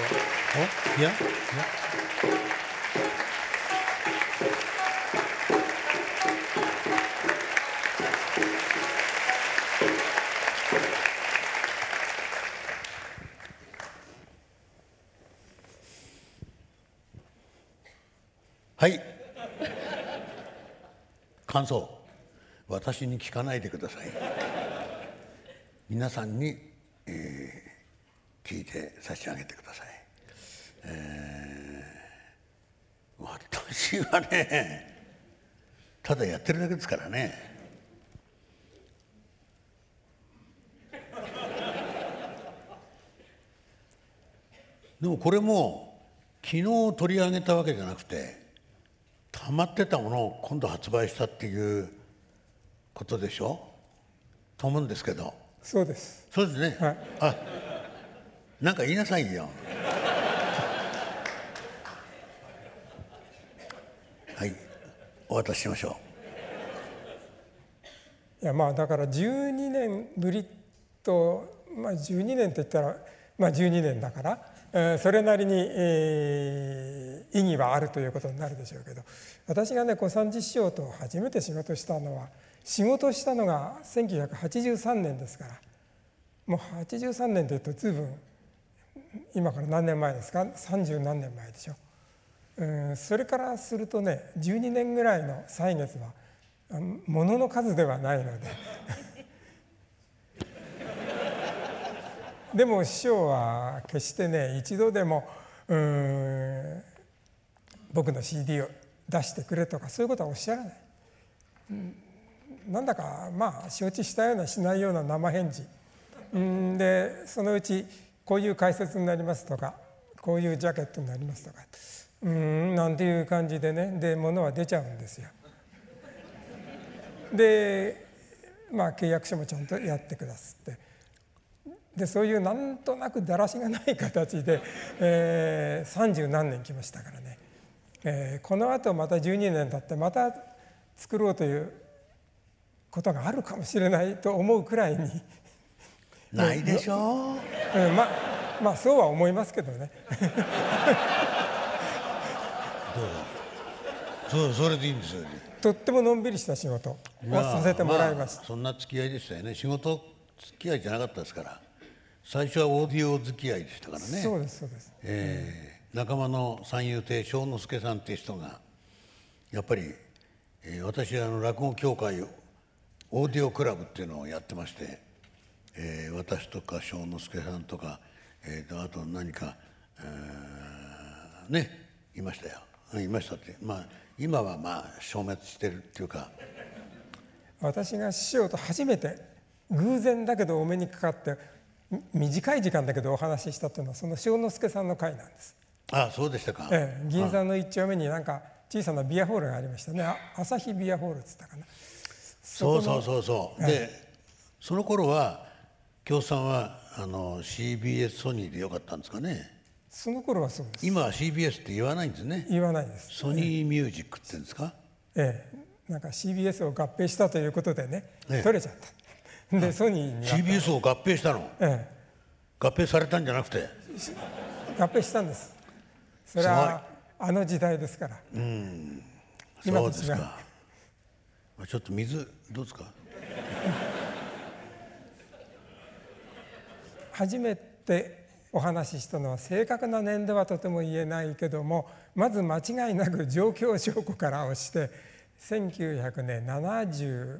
いやはい、感想私に聞かないでください。皆さんに、聞いて差し上げてください。私はね、ただやってるだけですからね。でもこれも昨日取り上げたわけじゃなくて、溜まってたものを今度発売したっていうことでしょと思うんですけど。 そうです。 そうですね。 はい、 あ、なんか言いなさいよ。はい、お渡ししましょいやまあだから12年ぶりと、12年って言ったら、12年だから、それなりに、意義はあるということになるでしょうけど、私がね小三治師匠と初めて仕事したのが1983年ですから、もう83年というと随分今から何年前ですか、30何年前でしょ。それからするとね12年ぐらいの歳月はものの数ではないのででも師匠は決してね一度でも僕の CD を出してくれとかそういうことはおっしゃらない。なんだか承知したようなしないような生返事で、そのうちこういう解説になりますとかこういうジャケットになりますとかなんていう感じでね、で物は出ちゃうんですよ。で契約書もちゃんとやってくださって、でそういうなんとなくだらしがない形で、30何年来ましたからね、このあとまた12年経ってまた作ろうということがあるかもしれないと思うくらいにないでしょう。 そうは思いますけどね。 それでいいんですよね。 とってものんびりした仕事をさせてもらいました。 そんな付き合いでしたよね。仕事付き合いじゃなかったですから、最初はオーディオ付き合いでしたからね。 そうですそうです。 仲間の三遊亭正之助さんっていう人がやっぱり、私は落語協会オーディオクラブっていうのをやってまして、私とか正之助さんとか、あと何かねいましたよ。いましたって、今は消滅してるっていうか。 私が師匠と初めて偶然だけどお目にかかって短い時間だけどお話ししたというのはその正之助さんの会なんです。 ああ、そうでしたか。 銀座の一丁目になんか小さなビアホールがありましたね。朝日ビアホールっつったかな。 そう、でその頃は京さんはCBS ソニーでよかったんですかね。 その頃はそうです。 今は CBS って言わないんですね。 言わないです。 ソニーミュージックって言うんですか。 なんか CBS を合併したということでね、取れちゃった。でソニーに CBS を合併したの。合併されたんじゃなくて合併したんです。それはあの時代ですから。今と違う。そうですか。 ちょっと水どうですか。 初めてお話ししたのは正確な年度はとても言えないけども、まず間違いなく状況証拠から押して1974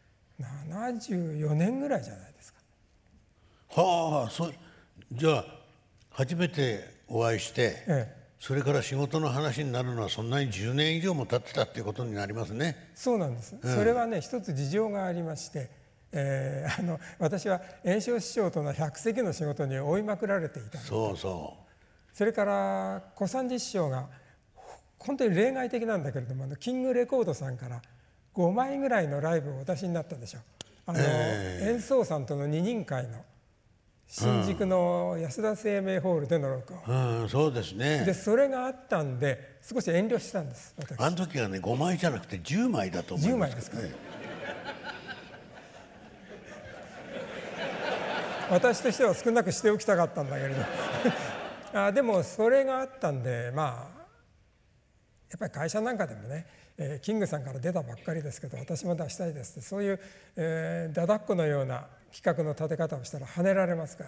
年ぐらいじゃないですか。 はあ、じゃあ初めてお会いして、それから仕事の話になるのはそんなに10年以上も経ってたっていうことになりますね。 そうなんです。それはね一つ事情がありまして、私は圓生師匠との100席の仕事に追いまくられていた。それから小三治師匠が本当に例外的なんだけれどもキングレコードさんから5枚ぐらいのライブをお出しになったでしょ。演奏さんとの二人会の新宿の安田生命ホールでの録音、 そうですね。 でそれがあったんで少し遠慮したんです。私あの時はね5枚じゃなくて10枚だと思います。10枚ですか。私としては少なくしておきたかったんだけれどでもそれがあったんで、まあやっぱり会社なんかでもね、キングさんから出たばっかりですけど私も出したいですって、そういう、だだっこのような企画の立て方をしたら跳ねられますから、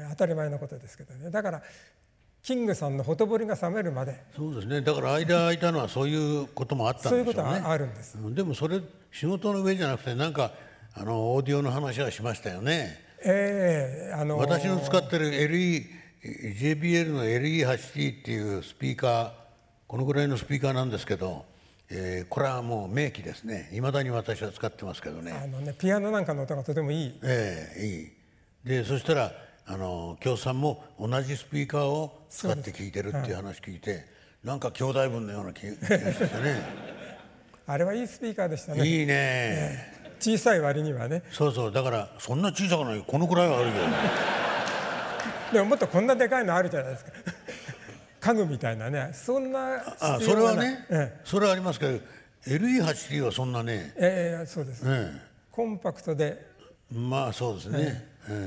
当たり前のことですけどね。だからキングさんのほとぼりが冷めるまで。 そうですね。だから間空いたのはそういうこともあったんでしょうね。 そういうことはあるんです。 でもそれ仕事の上じゃなくてなんかオーディオの話はしましたよね。私の使ってる JBL の LE8T っていうスピーカー、このぐらいのスピーカーなんですけど、これはもう名機ですね。未だに私は使ってますけどね。 ピアノなんかの音がとてもいい。 いい。でそしたら京さんも同じスピーカーを使って聴いてるっていう話聞いて、なんか兄弟分のような気がしてね。 あれはいいスピーカーでしたね。 いいね。 小さい割にはね。 そうそう、だからそんな小さくない、このくらいはあるよ。 でももっとこんなでかいのあるじゃないですか。家具みたいなね、そんな必要がない。 それはね、それはありますけど LE8T はそんなね、 そうです、コンパクトで、 まあそうですね、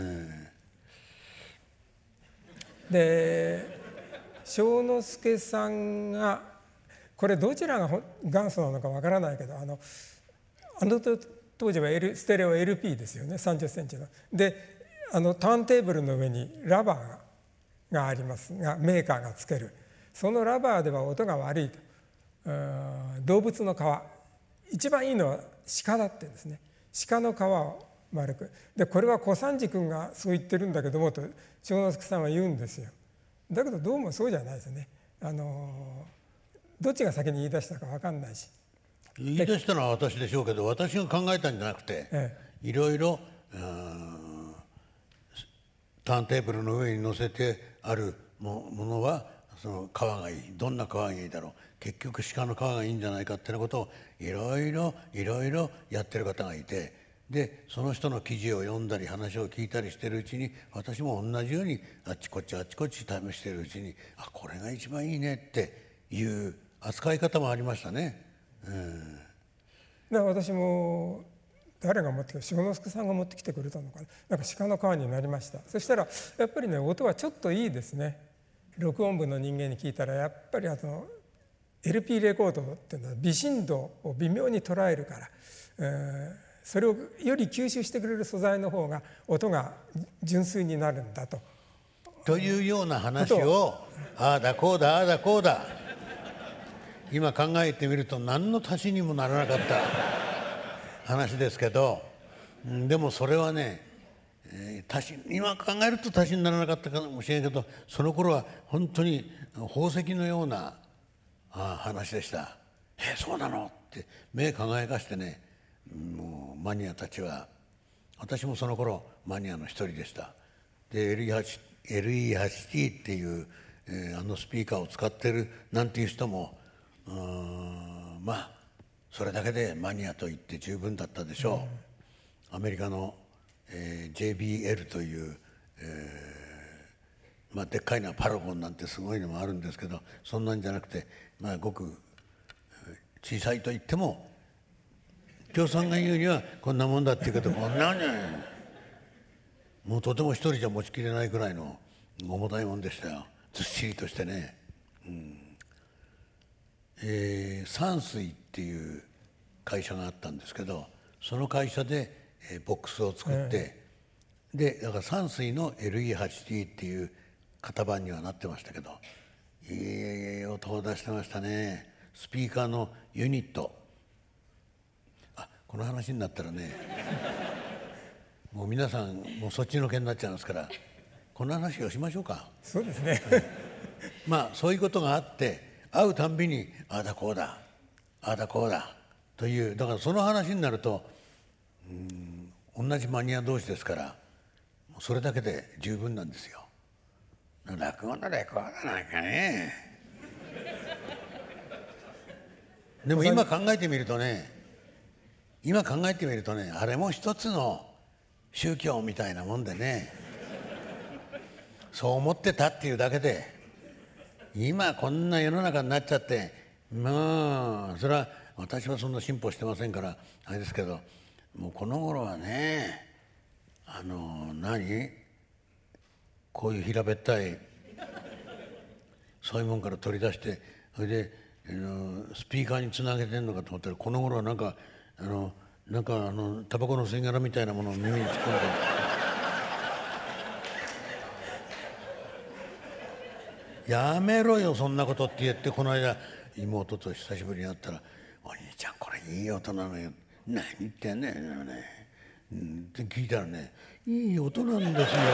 で正之助さんがこれどちらが元祖なのかわからないけど、当時は、ステレオ LP ですよね、30センチの。でターンテーブルの上にラバーがありますが、メーカーがつける。そのラバーでは音が悪いと。動物の皮、一番いいのは鹿だってですね。鹿の皮を丸く。でこれは小三治君がそう言ってるんだけどもと正之助さんは言うんですよ。だけどどうもそうじゃないですね。どっちが先に言い出したか分かんないし。 言い出したのは私でしょうけど、私が考えたんじゃなくて、いろいろターンテーブルの上に乗せてあるものはその皮がいい、どんな皮がいいだろう、結局鹿の皮がいいんじゃないかっていうことをいろいろやってる方がいて、でその人の記事を読んだり話を聞いたりしてるうちに、私も同じようにあっちこっち試してるうちに、これが一番いいねっていう扱い方もありましたね。 私も誰が持ってきた、正之助さんが持ってきてくれたのかな、なんか鹿の皮になりました。そしたらやっぱりね、音はちょっといいですね。録音部の人間に聞いたら、やっぱりLP レコードっていうのは微振動を微妙に捉えるから、それをより吸収してくれる素材の方が音が純粋になるんだと。 というような話をああだこうだああだこうだ、今考えてみると何の足しにもならなかった話ですけど、でもそれはね、今考えると足しにならなかったかもしれないけど、その頃は本当に宝石のような話でした。そうなのって目輝かしてね、もうマニアたちは、私もその頃マニアの一人でした。で LE8T っていう、スピーカーを使ってるなんていう人もまあそれだけでマニアと言って十分だったでしょう。アメリカの、JBL という、でっかいのはパラゴンなんてすごいのもあるんですけど、そんなんじゃなくて、ごく小さいと言っても、京さんが言うにはこんなもんだっていうけど、こんなね、もうとても一人じゃ持ちきれないくらいの重たいもんでしたよ。ずっしりとしてね。山水っていう会社があったんですけど、その会社で、ボックスを作って、でだから山水の LE8T っていう型番にはなってましたけど、いい音を出してましたね。スピーカーのユニット、この話になったらねもう皆さんもうそっちのけになっちゃいますから、この話をしましょうか。 そうですねそういうことがあって、会うたんびにああだこうだああだこうだという、だからその話になると同じマニア同士ですから、それだけで十分なんですよ。落語のレコードなんかねでも今考えてみるとね、あれも一つの宗教みたいなもんでね、そう思ってたっていうだけで、今こんな世の中になっちゃって、それは私はそんな進歩してませんからあれですけど、もうこの頃はね、こういう平べったいそういうもんから取り出して、それでスピーカーにつなげてんのかと思ったら、この頃はなんかタバコの吸い殻みたいなものを耳に突っ込んでやめろよそんなことって言って、この間妹と久しぶりに会ったら「お兄ちゃんこれいい音なのよ」「何言ってんねんね」って聞いたらね、いい音なんですよ。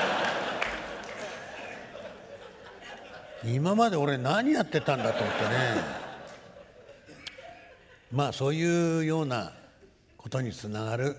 今まで俺何やってたんだと思ってね。まあそういうようなことにつながる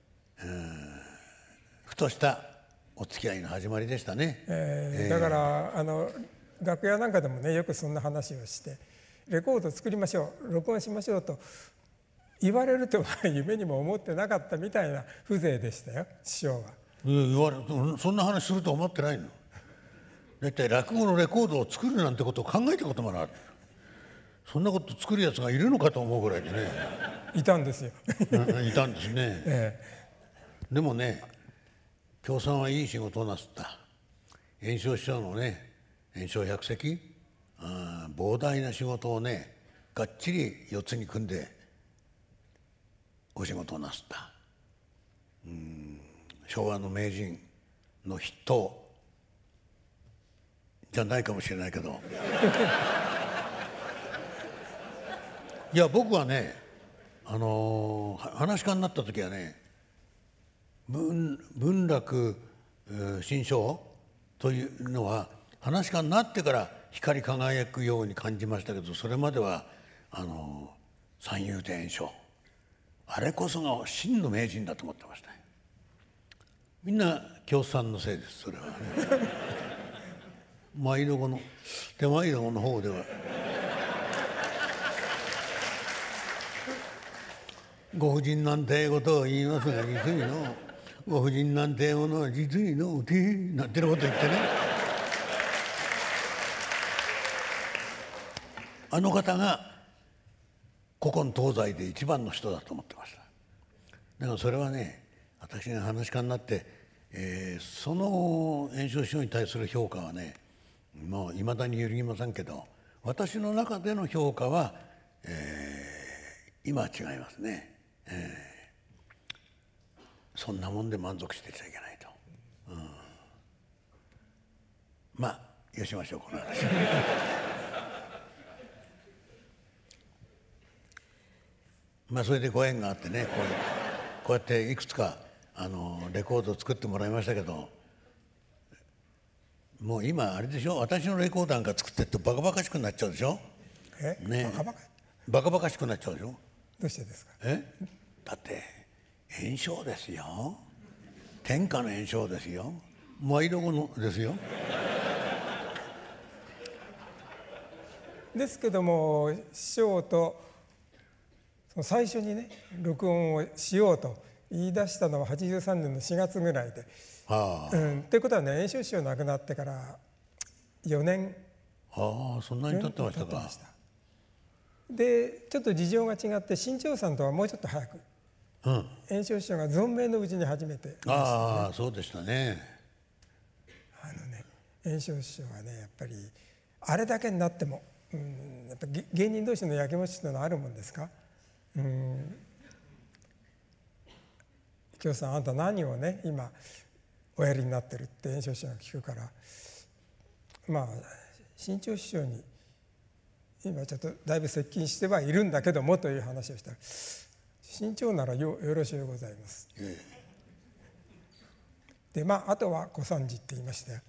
ふとしたお付き合いの始まりでしたね。 だから楽屋なんかでもね、よくそんな話をして、レコード作りましょう、録音しましょうと言われるとは夢にも思ってなかったみたいな風情でしたよ、師匠は。 そんな話すると思ってないの。だいたい落語のレコードを作るなんてことを考えたこともなかった。そんなこと作るやつがいるのかと思うぐらいでね。 いたんですよ。 いたんですね。でもね、京さんはいい仕事をなすった。圓生師匠のね、圓生百席、膨大な仕事をね、がっちり4つに組んでお仕事をなすった。昭和の名人の筆頭じゃないかもしれないけどいや僕はね、噺家になった時はね、文楽新章というのは噺家になってから光り輝くように感じましたけど、それまでは三遊亭圓生、あれこそが真の名人だと思ってましたね。みんな京さんのせいです、それはね。舞どこの手前どこの方ではご婦人なんてことを言いますが、実にのご婦人なんてものは実にのうてなんてなこと言ってね、あの方が古今東西で一番の人だと思ってました。だからそれはね、私が噺家になって、その圓生師匠に対する評価はね、もういまだに揺るぎませんけど、私の中での評価は、今は違いますね。そんなもんで満足してちゃいけないと。まあよしましょう、この話。まあそれでご縁があってね、こうやっていくつかレコードを作ってもらいましたけど、もう今あれでしょ、私のレコードなんか作ってるとバカバカしくなっちゃうでしょ。ね、バカバカしくなっちゃうでしょ。 どうしてですか。 だって圓生ですよ、天下の圓生ですよ、舞どこのですよ。 ですけども師匠と最初にね録音をしようと言い出したのは83年の4月ぐらいで、っていうことはね、圓生師匠亡くなってから4年。 そんなに経ってましたか。 でちょっと事情が違って、新潮さんとはもうちょっと早く、圓生師匠が存命のうちに始めてましたね。 そうでしたね。 圓生師匠はね、やっぱりあれだけになっても、やっぱ芸人同士のやきもちというのはあるもんですか。京さん、あんた何をね今おやりになってるって圓生師匠が聞くから、まあ新潮師匠に今ちょっとだいぶ接近してはいるんだけどもという話をしたら、新潮なら よろしゅうございます、であとは小三治って言いましたよ。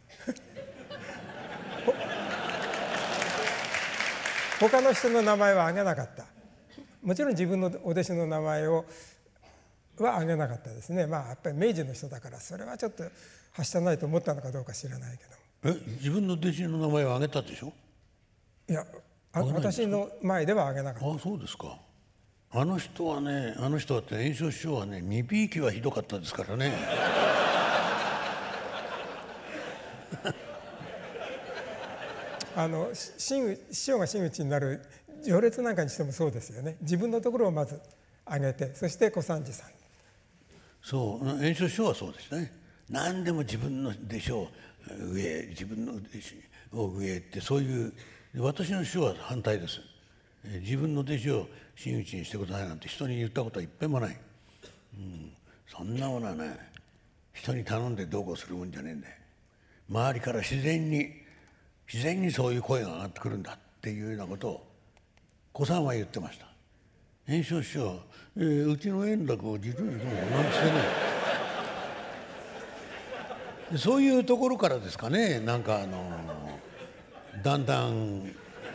他の人の名前は挙げなかった。もちろん自分のお弟子の名前は挙げなかったですね。やっぱり明治の人だからそれはちょっとはしたないと思ったのかどうか知らないけど。 自分の弟子の名前を挙げたでしょ。 いや、私の前では挙げなかった。 そうですか。あの人はって圓生師匠はね、身びいきはひどかったですからね。 師匠が真打ちになる序列なんかにしてもそうですよね。自分のところをまず挙げて、そして小三治さん。 そう、圓生師匠はそうですね。何でも自分の弟子を自分のを上って、そういう、私の師匠は反対です。自分の弟子を真打ちにしてくださいなんて人に言ったことは一遍もない。そんなものはね、人に頼んでどうこうするもんじゃねえんだよ。周りから自然にそういう声が上がってくるんだっていうようなことを小さんは言ってました。圓生師匠は、うちの円楽を実にどうもなんつってね、そういうところからですかね、なんかだんだん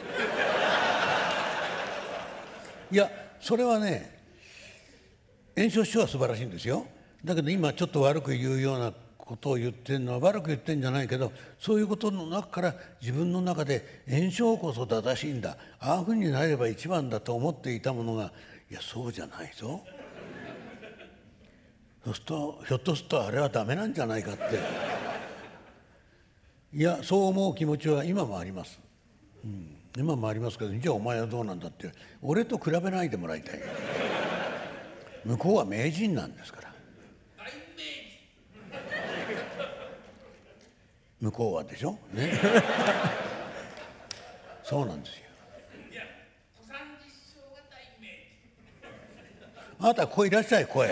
いや、それはね、圓生師匠は素晴らしいんですよ。だけど今ちょっと悪く言うようなことを言ってるのは、悪く言ってるんじゃないけど、そういうことの中から自分の中で圓生こそ正しいんだ、ああいうふうになれば一番だと思っていたものが、いやそうじゃないぞ、そうするとひょっとするとあれはダメなんじゃないかって、いやそう思う気持ちは今もあります。今もありますけど、じゃあお前はどうなんだって、俺と比べないでもらいたい。向こうは名人なんですから。向こうはでしょね。そうなんですよ。あなた声いらっしゃい、声。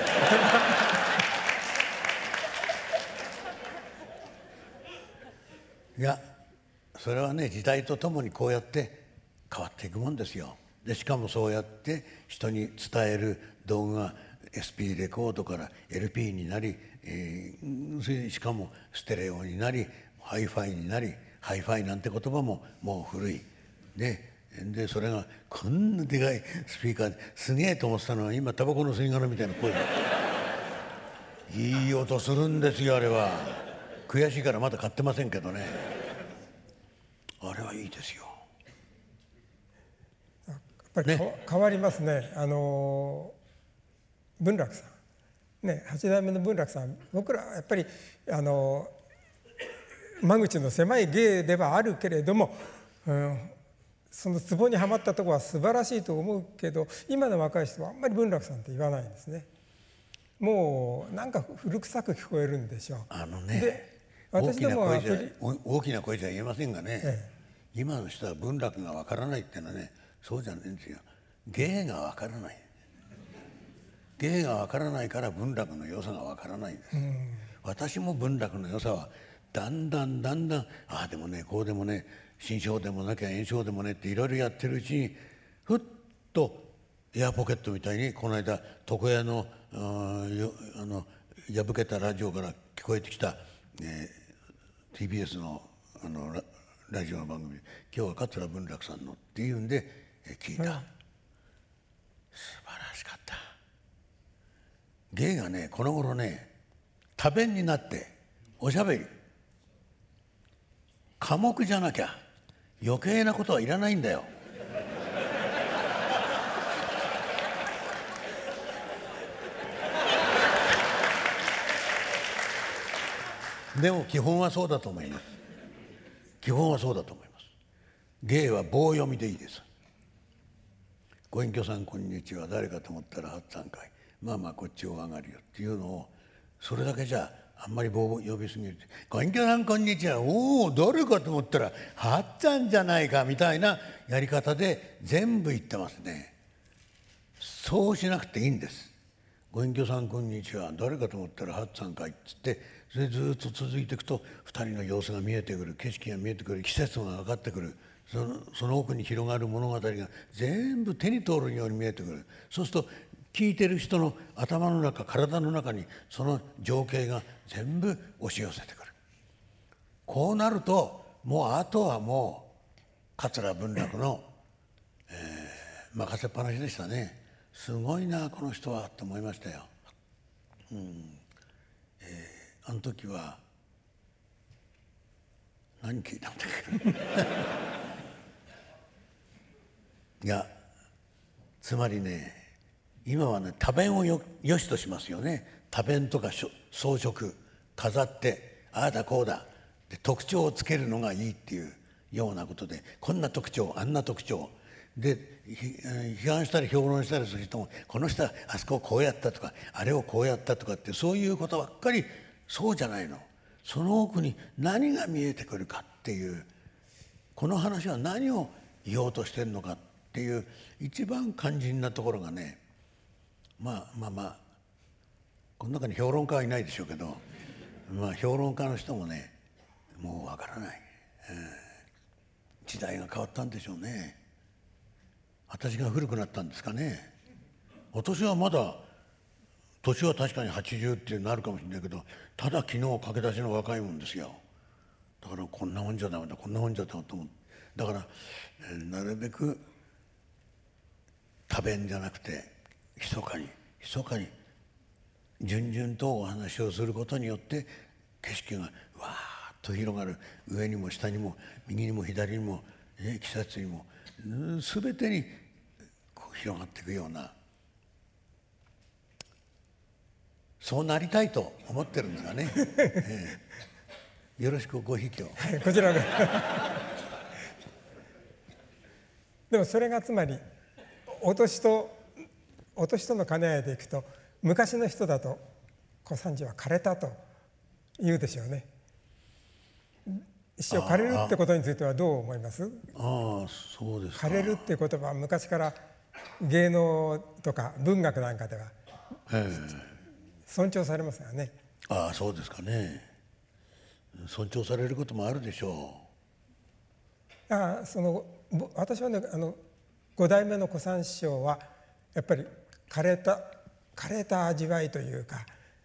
いや、それはね、時代とともにこうやって変わっていくもんですよ。でしかもそうやって人に伝える道具が SP レコードから LP になり、しかもステレオになり、ハイファイになり、ハイファイなんて言葉ももう古い。でそれがこんなでかいスピーカーですげえと思ってたのは、今タバコの吸い殻みたいな声でいい音するんですよ。あれは悔しいからまだ買ってませんけどね、あれはいいですよ。 やっぱりね、変わりますね。文楽さんね、8代目の文楽さん、僕らはやっぱり間口の狭い芸ではあるけれども、そのツボにはまったところは素晴らしいと思うけど、今の若い人はあんまり文楽さんって言わないんですね。もうなんか古臭く聞こえるんでしょう。 で私どもは大きな声じゃ言えませんがね、今の人は文楽がわからないっていうのはね、そうじゃないんですよ。芸がわからない。芸がわからないから文楽の良さがわからないんです。私も文楽の良さはだんだんああでもね、こうでもね、新章でもなきゃ圓生でもねっていろいろやってるうちに、ふっとエアポケットみたいに、この間床屋の破けたラジオから聞こえてきた、TBS のラジオの番組、今日は桂文楽さんのっていうんで聞いた。素晴らしかった。芸がね、この頃ね、多弁になっておしゃべり、寡黙じゃなきゃ余計なことはいらないんだよ。でも基本はそうだと思います。基本はそうだと思います。芸は棒読みでいいです。ご隠居さんこんにちは、誰かと思ったら初参会、まあまあこっちを上がるよっていうのを、それだけじゃあんまり棒を呼びすぎる。ご隠居さんこんにちは、おお誰かと思ったらはっちゃんじゃないかみたいなやり方で全部言ってますね。そうしなくていいんです。ご隠居さんこんにちは、誰かと思ったら初参会っつって、それずっと続いていくと2人の様子が見えてくる、景色が見えてくる、季節が分かってくる、その奥に広がる物語が全部手に通るように見えてくる。そうすると聞いてる人の頭の中、体の中にその情景が全部押し寄せてくる。こうなるともうあとはもう桂文楽の、任せっぱなしでしたね。すごいなこの人はと思いましたよ。あの時は何聞いたんだっけいや、つまりね、今はね、多弁をよしとしますよね。多弁とか装飾飾ってああだこうだで特徴をつけるのがいいっていうようなことで、こんな特徴あんな特徴で批判したり評論したりする人も、この人はあそこをこうやったとかあれをこうやったとかって、そういうことばっかり。そうじゃないの。 その奥に何が見えてくるかっていう、この話は何を言おうとしてるのかっていう一番肝心なところがね、まあこの中に評論家はいないでしょうけど、評論家の人もね、もうわからない、時代が変わったんでしょうね。私が古くなったんですかね。私はまだ年は確かに80ってなるかもしれないけど、ただ昨日駆け出しの若いもんですよ。だからこんなもんじゃダメだ、こんなもんじゃダメだと思う。だからなるべく多弁じゃなくて密かに順々とお話をすることによって景色がわーっと広がる。上にも下にも右にも左にも、季節にも全てにこう広がっていくような、そうなりたいと思ってるんですがね、よろしくごひいきを。 はい、こちらがでもそれがつまりお年との兼ね合いでいくと、昔の人だと小三治は枯れたと言うでしょうね。師匠、枯れるってことについてはどう思います？ そうですか。 枯れるっていう言葉は昔から芸能とか文学なんかでは尊重されますよね。 そうですかね。尊重されることもあるでしょう。私はね、5代目の小三師匠はやっぱり枯れた味わいというか、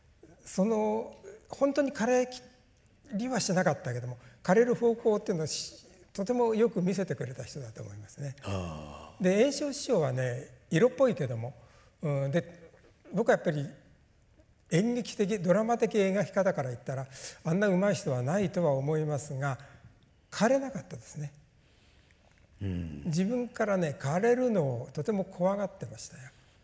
本当に枯れきりはしなかったけども、枯れる方向っていうのをとてもよく見せてくれた人だと思いますね。で、圓生師匠はね、色っぽいけども、で僕はやっぱり演劇的ドラマ的描き方から言ったらあんな上手い人はないとは思いますが、枯れなかったですね。自分からね、枯れるのをとても怖がってましたよ。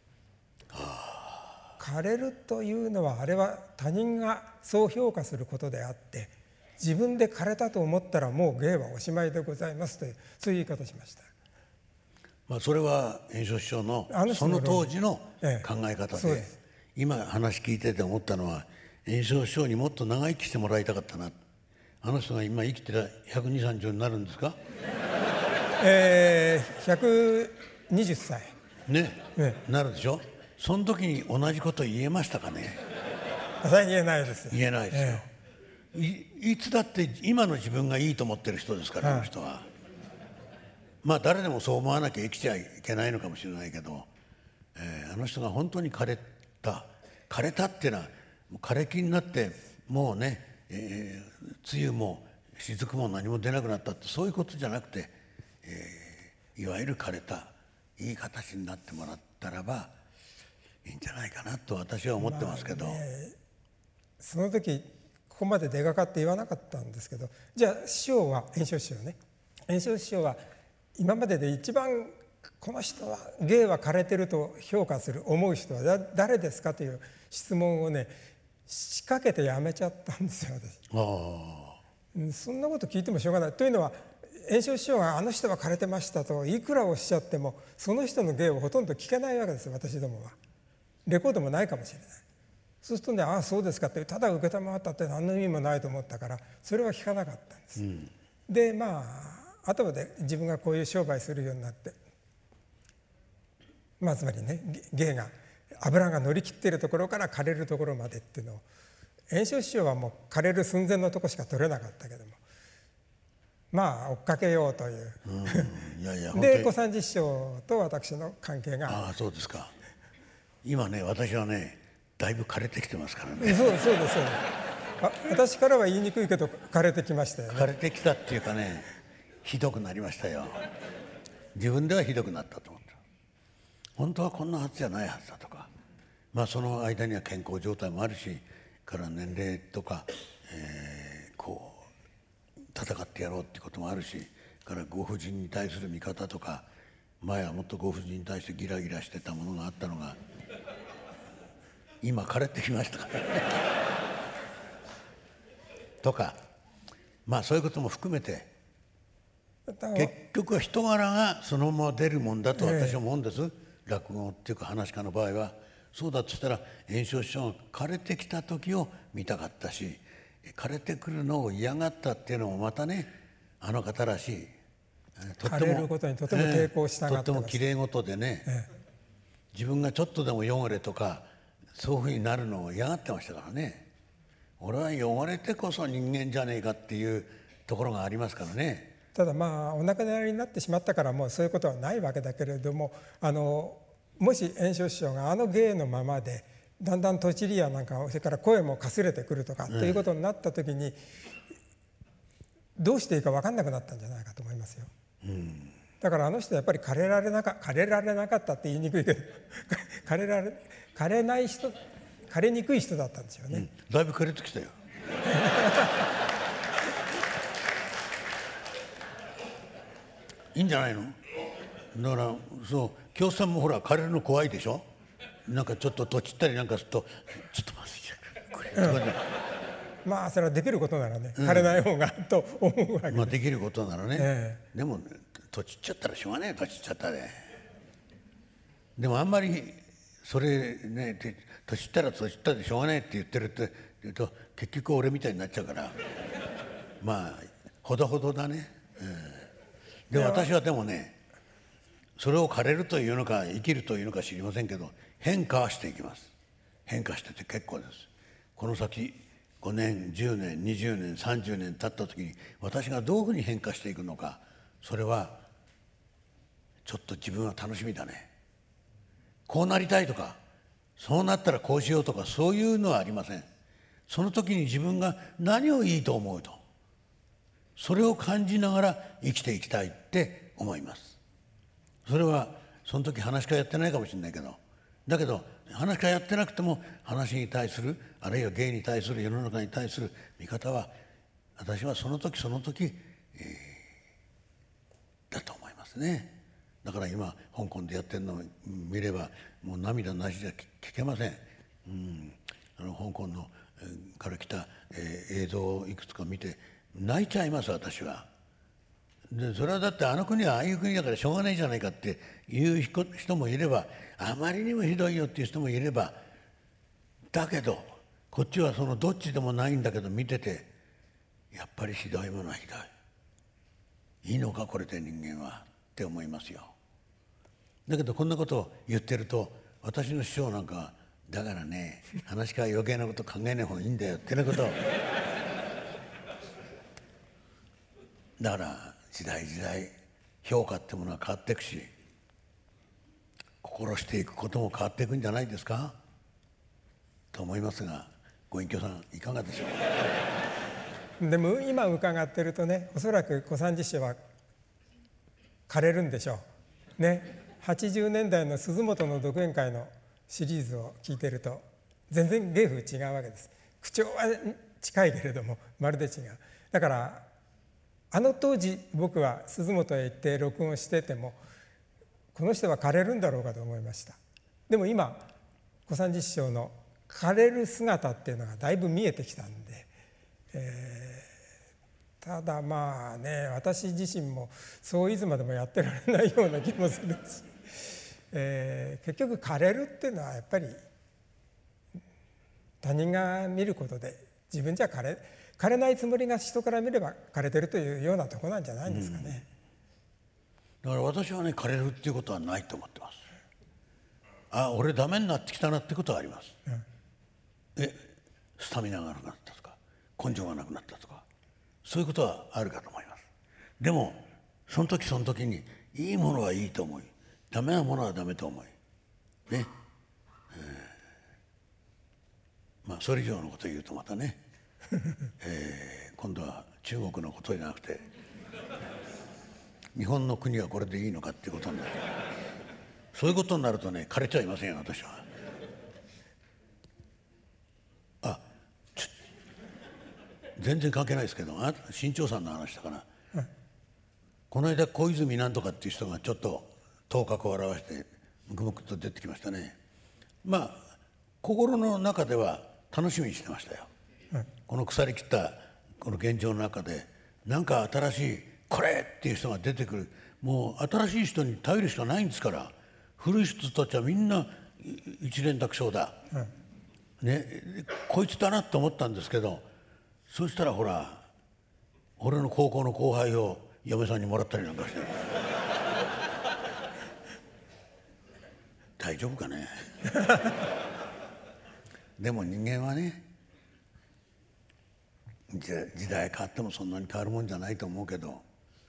枯れるというのは、あれは他人がそう評価することであって、自分で枯れたと思ったらもう芸はおしまいでございますという、そういう言い方しました。 それは圓生師匠のその当時の考え方で、今話聞いてて思ったのは、圓生師匠にもっと長生きしてもらいたかったな。あの人が今生きてる120、30になるんですか ？120歳ね、なるでしょ。その時に同じこと言えましたかね？ 言えないです。 言えないですよ。いつだって今の自分がいいと思ってる人ですから、あの人は。誰でもそう思わなきゃ生きちゃいけないのかもしれないけど、あの人が本当に枯れたっていうのは、枯れ木になってもうね、梅雨も雫も何も出なくなったって、そういうことじゃなくて、いわゆる枯れたいい形になってもらったらばいいんじゃないかなと私は思ってますけど、 その時ここまで出がかって言わなかったんですけど、じゃあ師匠は、圓生師匠ね、圓生師匠は今までで一番この人は芸は枯れてると評価する思う人は誰ですかという質問をね、仕掛けてやめちゃったんですよ、私。そんなこと聞いてもしょうがない。というのは、圓生師匠があの人は枯れてましたといくらおっしゃっても、その人の芸をほとんど聞けないわけですよ、私どもは。レコードもないかもしれない。そうするとね、そうですかって、ただ受けたまわったって何の意味もないと思ったから、それは聞かなかったんです。で、後で自分がこういう商売するようになって、つまりね、芸が油が乗り切っているところから枯れるところまでっていうのを、圓生師匠はもう枯れる寸前のとこしか取れなかったけども、追っかけようという、で小三治師匠と私の関係が。 そうですか。今ね、私はね、だいぶ枯れてきてますからね。 そうです。私からは言いにくいけど枯れてきましたよね。 枯れてきたっていうかね、ひどくなりましたよ。自分ではひどくなったと思った。本当はこんなはずじゃないはずだとか、その間には健康状態もあるし、から年齢とか、こう戦ってやろうっていうこともあるし、からご婦人に対する見方とか、前はもっとご婦人に対してギラギラしてたものがあったのが今枯れてきましたからとか、そういうことも含めて、結局は人柄がそのまま出るもんだと私は思うんです。落語っていうか噺家の場合はそうだとしたら、圓生師匠が枯れてきた時を見たかったし、 枯れてくるのを嫌がったっていうのもまたね、あの方らしい。 枯れることにとても抵抗したがってます。 とってもきれい事でね、自分がちょっとでも汚れとかそういうふうになるのを嫌がってましたからね。俺は汚れてこそ人間じゃねえかっていうところがありますからね。 ただまあお亡くなりになってしまったからもうそういうことはないわけだけれども、もし圓生師匠があの芸のままでだんだんとちりやなんかそれから声もかすれてくるとかっていうことになった時に、どうしていいか分かんなくなったんじゃないかと思いますよ。だからあの人はやっぱり枯れられなかったって言いにくいけど枯れにくい人だったんですよね。 だいぶ枯れてきたよいいんじゃないの。だからそう京さんもほら枯れるの怖いでしょ。なんかちょっととちったりなんかするとちょっと待って、 まあそれはできることならね、枯れない方がと思うわけで、 まあできることならね、でもとちっちゃったらしょうがない。とちっちゃったで、でもあんまりそれね、とちったらとちったでしょうがないって言ってるって言うと結局俺みたいになっちゃうから、まあほどほどだね。で私はでもね、それを枯れるというのか生きるというのか知りませんけど、変化はしていきます。変化してて結構です。この先5年10年20年30年経った時に私がどういうふうに変化していくのか、それはちょっと自分は楽しみだね。こうなりたいとかそうなったらこうしようとかそういうのはありません。その時に自分が何をいいと思うと、それを感じながら生きていきたいって思います。それはその時話し家やってないかもしれないけど、だけど話し家やってなくても話に対する、あるいは芸に対する、世の中に対する見方は私はその時その時、だと思いますね。だから今香港でやってるのを見ればもう涙なしじゃ聞けません。香港のから来た、映像をいくつか見て泣いちゃいます私は。でそれはだってあの国はああいう国だからしょうがないじゃないかっていう人もいれば、あまりにもひどいよっていう人もいれば、だけどこっちはそのどっちでもないんだけど見てて、やっぱりひどいものはひどい、いいのかこれで人間はって思いますよ。だけどこんなことを言ってると私の師匠なんかだからね、話から余計なこと考えない方がいいんだよってなことをだから時代時代評価ってものは変わっていくし、心していくことも変わっていくんじゃないですかと思いますが、ご隠居さんいかがでしょう。でも今伺ってるとね、おそらく小三治師匠は枯れるんでしょうね。80年代の鈴本の独演会のシリーズを聞いてると全然芸風違うわけです。口調は近いけれどもまるで違う。だからあの当時僕は鈴本へ行って録音しててもこの人は枯れるんだろうかと思いました。でも今小三治師匠の枯れる姿っていうのがだいぶ見えてきたんで、ただまあね、私自身もそういつまでもやってられないような気もするし、結局枯れるっていうのはやっぱり他人が見ることで自分じゃ枯れないつもりが人から見れば枯れてるというようなところなんじゃないんですかね。 だから私はね、枯れるっていうことはないと思ってます。あ、俺ダメになってきたなってことはあります。スタミナがなくなったとか根性がなくなったとかそういうことはあるかと思います。でもその時その時にいいものはいいと思い、ダメなものはダメと思いね、まあそれ以上のことを言うとまたね、今度は中国のことじゃなくて日本の国はこれでいいのかっていうことになる。そういうことになるとね、枯れちゃいませんよ私は。全然関係ないですけど、新潮さんの話だから、この間小泉なんとかっていう人がちょっと頭角を現してムクムクと出てきましたね。まあ心の中では楽しみにしてましたよ、この腐りきったこの現状の中で何か新しいこれっていう人が出てくる。もう新しい人に頼るしかないんですから、古い人たちはみんな一蓮托生だ、ね、こいつだなと思ったんですけど、 そしたらほら俺の高校の後輩を嫁さんにもらったりなんかして大丈夫かねでも人間はね、時代変わってもそんなに変わるもんじゃないと思うけど、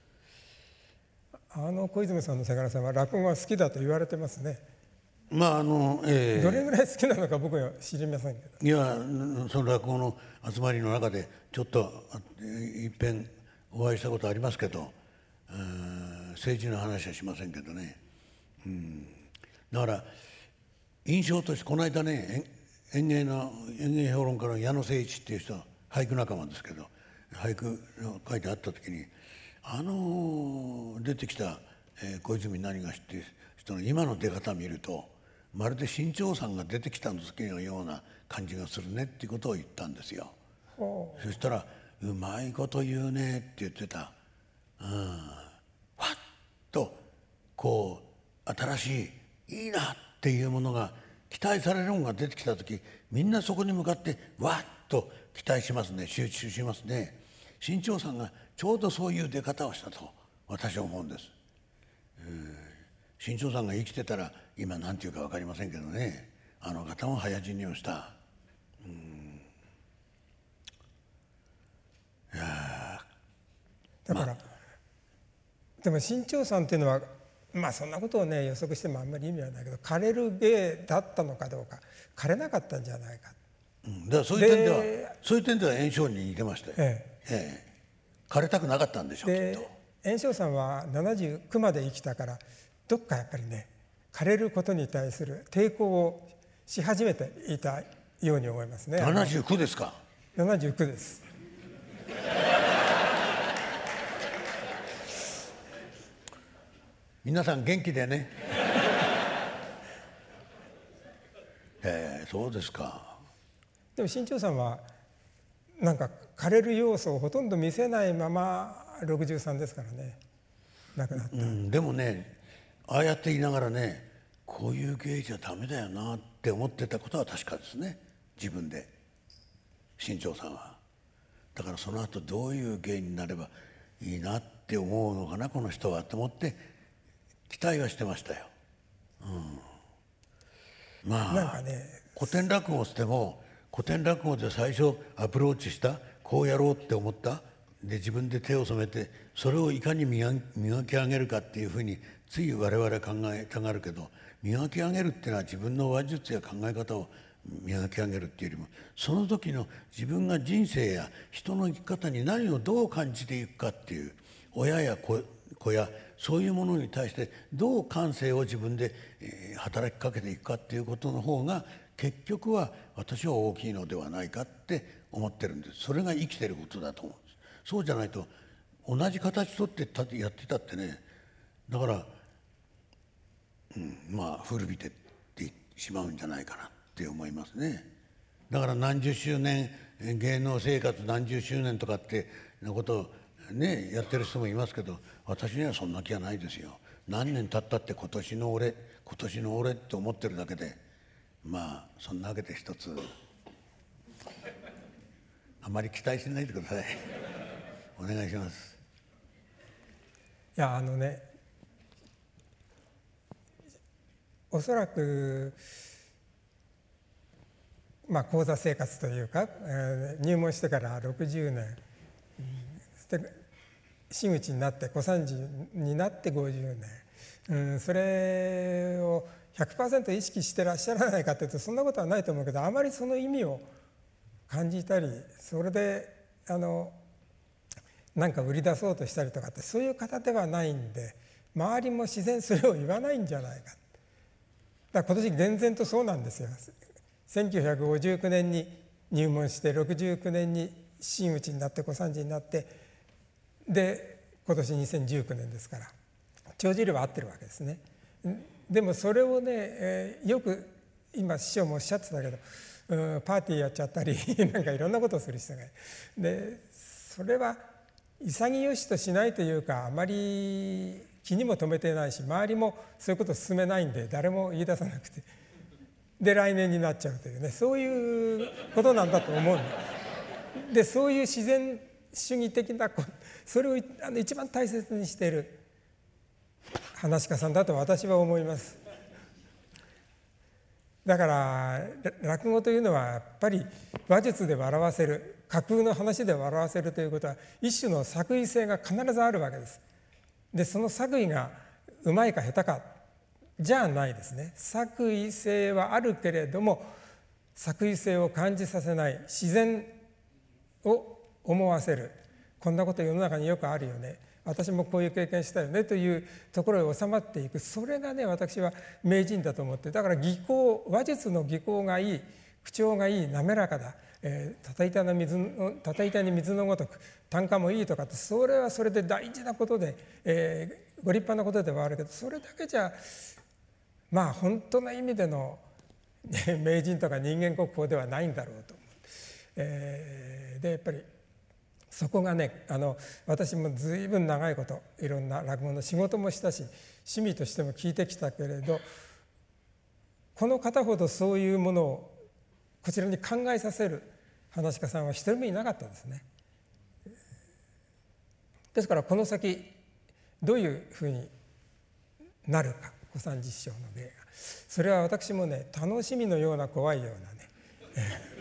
小泉さんのせがれさんは落語が好きだと言われてますね。 まあどれぐらい好きなのか僕は知りませんけど。 いや、その落語の集まりの中でちょっといっぺんお会いしたことありますけど、政治の話はしませんけどね、だから印象としてこの間ね、演芸評論家の矢野誠一っていう人は俳句仲間ですけど、俳句の書いてあった時に出てきた、小泉何がしっていう人の今の出方を見るとまるで新潮さんが出てきた時のような感じがするねっていうことを言ったんですよ。そしたら「うまいこと言うね」って言ってた。ふわっとこう新しいいいなっていうものが期待されるものが出てきた時、みんなそこに向かってわっと期待しますね、集中しますね。新潮さんがちょうどそういう出方をしたと私は思うんです。新潮さんが生きてたら今何て言うか分かりませんけどね、あの方も早死にをした。いやだから、でも新潮さんっていうのはまあそんなことをね予測してもあんまり意味はないけど、枯れる芸だったのかどうか、枯れなかったんじゃないか。 だからそういう点では圓生に似てましたよ。枯れたくなかったんでしょう、きっと。 圓生さんは79まで生きたから、どっかやっぱりね枯れることに対する抵抗をし始めていたように思いますね。 79ですか。 79です。 皆さん元気でね。そうですか。 でも新潮さんはなんか枯れる要素をほとんど見せないまま63ですからね、亡くなった。 でもね、ああやって言いながらね、こういう芸じゃダメだよなって思ってたことは確かですね、自分で。新潮さんはだからその後どういう芸になればいいなって思うのかなこの人はと思って期待はしてましたよ。まあなんかね、 古典落語をしても古典落語で最初アプローチしたこうやろうって思ったで自分で手を染めてそれをいかに磨き上げるかっていうふうについ我々は考えたがるけど、磨き上げるっていうのは自分の話術や考え方を磨き上げるっていうよりもその時の自分が人生や人の生き方に何をどう感じていくかっていう親や子やそういうものに対してどう感性を自分で働きかけていくかっていうことの方が結局は私は大きいのではないかって思ってるんです。それが生きてることだと思うんです。そうじゃないと同じ形とってやってたってね、だから、まあ古びてってしまうんじゃないかなって思いますね。だから何十周年芸能生活何十周年とかってのことをねやってる人もいますけど、私にはそんな気はないですよ。何年経ったって今年の俺って思ってるだけで、まあそんなわけで一つあまり期待しないでください。お願いします。 いやおそらく講座生活というか、入門してから60年、真打ちになって小三治になって50年、それを 100% 意識してらっしゃらないかというとそんなことはないと思うけど、あまりその意味を感じたりそれでなんか売り出そうとしたりとかってそういう方ではないんで、周りも自然それを言わないんじゃないか。だから今年厳然とそうなんですよ。1959年に入門して69年に真打ちになって小三治になってで今年2019年ですから帳尻は合ってるわけですね。でもそれをね、よく今師匠もおっしゃってたけど、パーティーやっちゃったりなんかいろんなことをする人がいる。でそれは潔しとしないというか、あまり気にも留めてないし周りもそういうことを進めないんで誰も言い出さなくて、で来年になっちゃうというね、そういうことなんだと思うんです。 でそういう自然主義的なそれを一番大切にしている噺家さんだと私は思います。だから落語というのはやっぱり話術で笑わせる、架空の話で笑わせるということは一種の作為性が必ずあるわけです。でその作為がうまいか下手かじゃないですね。作為性はあるけれども作為性を感じさせない、自然を思わせる、こんなこと世の中によくあるよね、私もこういう経験したよねというところへ収まっていく、それがね私は名人だと思って、だから技巧、話術の技巧がいい、口調がいい、滑らかだ、叩いたに水のごとく、単価もいいとかって、それはそれで大事なことで、ご立派なことではあるけど、それだけじゃまあ本当の意味での名人とか人間国宝ではないんだろうと思う。でやっぱりそこがね、私も随分長いこといろんな落語の仕事もしたし趣味としても聞いてきたけれど、この方ほどそういうものをこちらに考えさせる噺家さんは一人もいなかったですね。ですからこの先どういうふうになるか、小三治師匠の芸が、それは私もね楽しみのような怖いようなね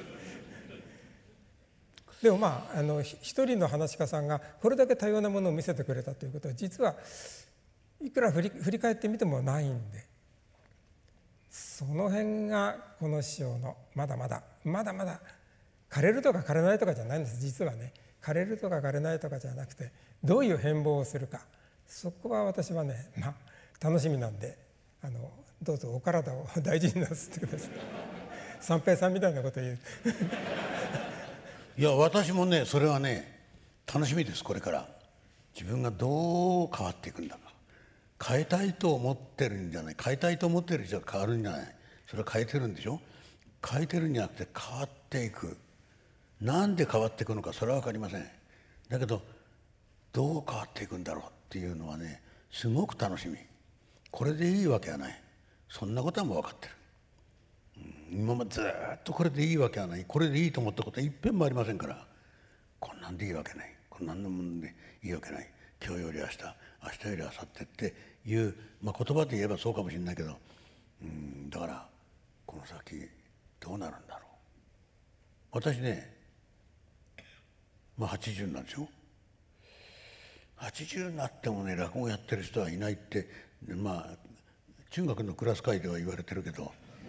でもまあ一人の噺家さんがこれだけ多様なものを見せてくれたということは、実はいくら振り返ってみてもないんで、その辺がこの師匠のまだまだ枯れるとか枯れないとかじゃないんです。実はね枯れるとか枯れないとかじゃなくて、どういう変貌をするか、そこは私はね楽しみなんで、どうぞお体を大事になすってください。三平さんみたいなこと言ういや私もねそれはね楽しみです。これから自分がどう変わっていくんだか、変えたいと思ってるんじゃない、変えたいと思ってる人は変わるんじゃない、それは変えてるんでしょ。変えてるんじゃなくて変わっていく、なんで変わっていくのかそれは分かりません。だけどどう変わっていくんだろうっていうのはねすごく楽しみ。これでいいわけはない、そんなことはもう分かってる。今までずっとこれでいいわけはない、これでいいと思ったことは一遍もありませんから、こんなんでいいわけない、こんなんのもんでいいわけない、今日より明日、明日より明後日っていう、言葉で言えばそうかもしれないけど、だからこの先どうなるんだろう。私ね80になるでしょ。80になってもね落語やってる人はいないって中学のクラス会では言われてるけど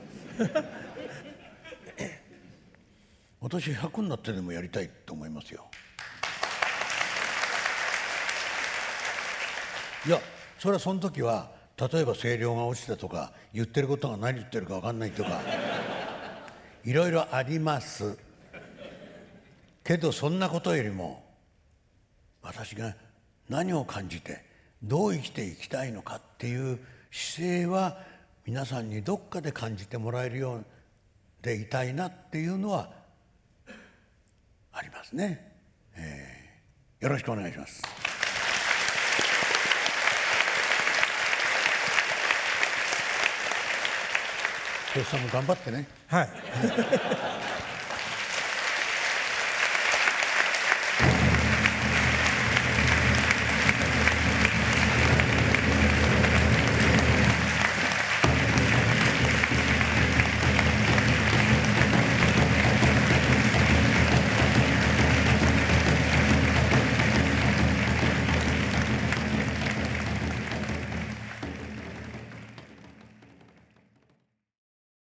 私100になってでもやりたいと思いますよ。いやそれはその時は例えば声量が落ちたとか言ってることが何言ってるか分かんないとかいろいろありますけど、そんなことよりも私が何を感じてどう生きていきたいのかっていう姿勢は皆さんにどっかで感じてもらえるようでいたいなっていうのはありますね。よろしくお願いします。清さんも頑張ってね。 はい